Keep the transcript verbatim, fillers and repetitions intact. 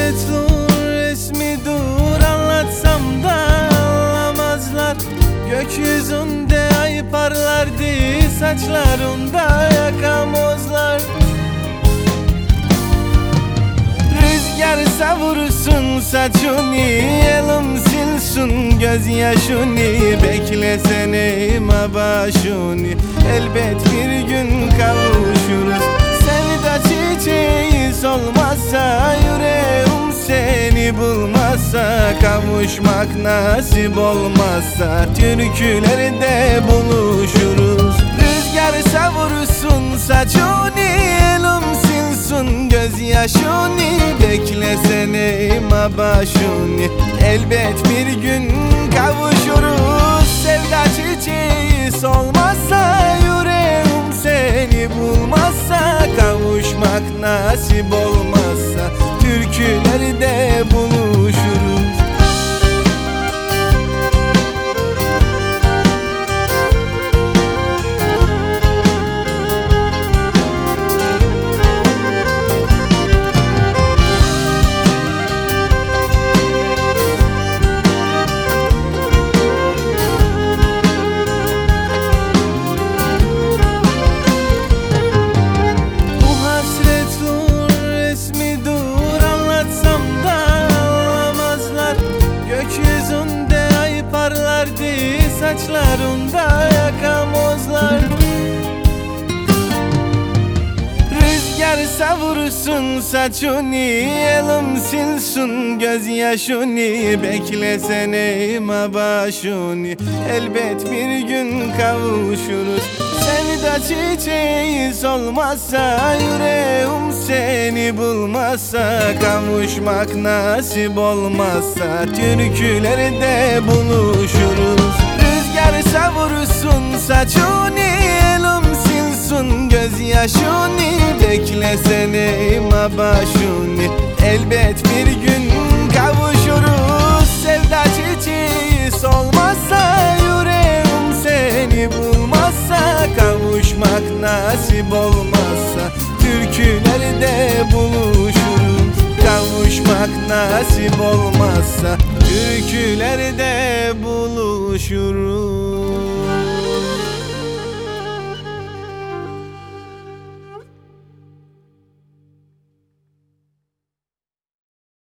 hasretli resmidir, anlatsam da anlamazlar. Gökyüzünde ay parlardı, saçlarında yakamozlar. Rüzgar savursun saçını, elim silsin gözyaşını. Beklesene başını, elbet bir gün kavuşuruz. Sevda çiçeği solmazsa, yüreğim seni bulmazsa, kavuşmak nasip olmazsa, türkülerde buluşuruz. Rüzgar savursun saçını, elim silsin gözyaşını. Beklesene başını, elbet bir gün kavuşuruz. Sevda çiçeği solmazsa, yüreğim seni bulmazsa, kavuşmak nasip olmazsa, türkülerde buluşuruz. Gökyüzünde ay parlardı, saçlarında yakamozlar. Rüzgar savursun saçını, elim silsin gözyaşını. Beklesene başını, elbet bir gün kavuşuruz. Sevda çiçeği solmazsa, yüreğim seni bulmazsa, kavuşmak nasip olmazsa, türkülerde buluşuruz. Rüzgar savursun saçını, elim silsin gözyaşını. Beklesene başını, elbet bir gün kavuşuruz. Sevda çiçeği solmazsa, yüreğim seni bulmazsa, kavuşmak nasip olmazsa, türkülerde buluşuruz. Kavuşmak nasip olmazsa, türkülerde buluşuruz.